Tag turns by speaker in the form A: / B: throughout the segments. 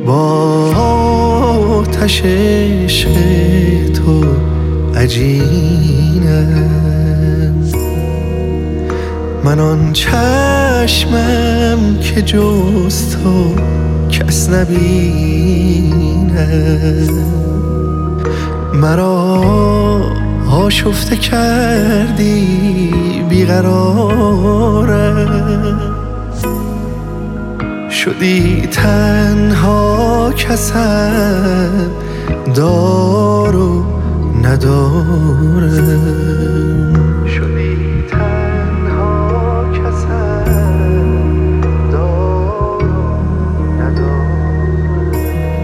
A: با آتش عشق تو عجینم. من آن چشمم که جز تو کس نبینم. مرا آشفته کردی بیقرارم، شدی تنها کسم دار و ندارم. شدی تنها کسم دار و ندارم.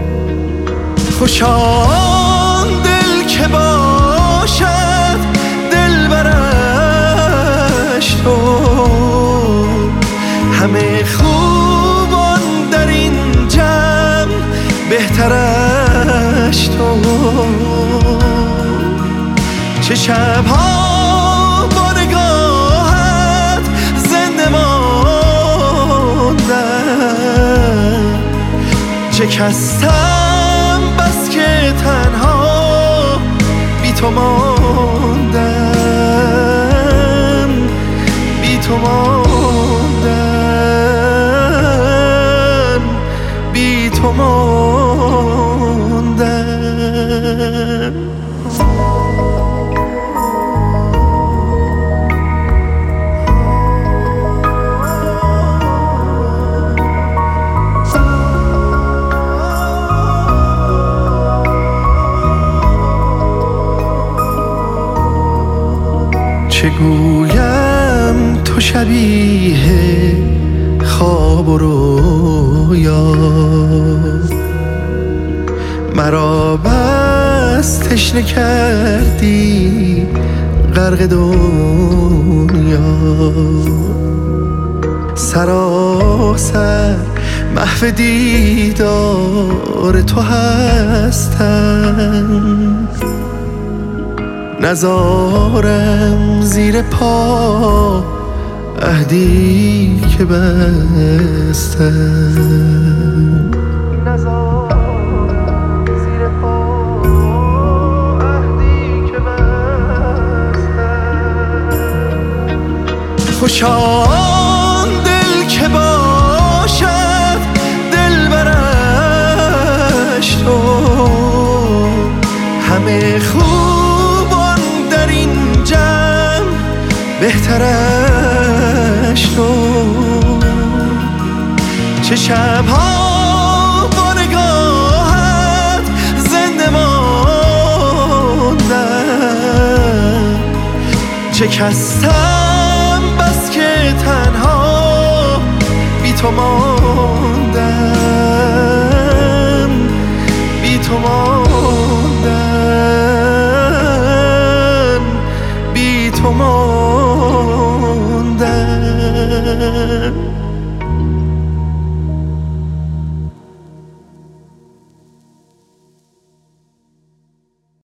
A: خوشا آن دل که باشد دلبرش تو، همه خوبان در این جمع بهترش تو. چه شبها با نگاهت زنده ماندم، چه کستم بس که تنها بی تو ماندم، بی تو ماندم، بی تو ماندم. چه گویم تو شبیه خواب و رویا، مرا بس تشنه کردی غرق دنیا. سراسر محو دیدار تو هستم، نزارم زیر پا عهدی که بستم. نزارم زیر پا عهدی که بستم. خوشا آن دل که باشد دلبرش تو، همه خوبان در این جمع بهترش تو. چه شبها با نگاهت زنده ماندم، چه کستم بس که تنها بی تو ماندم، بی تو ماندم.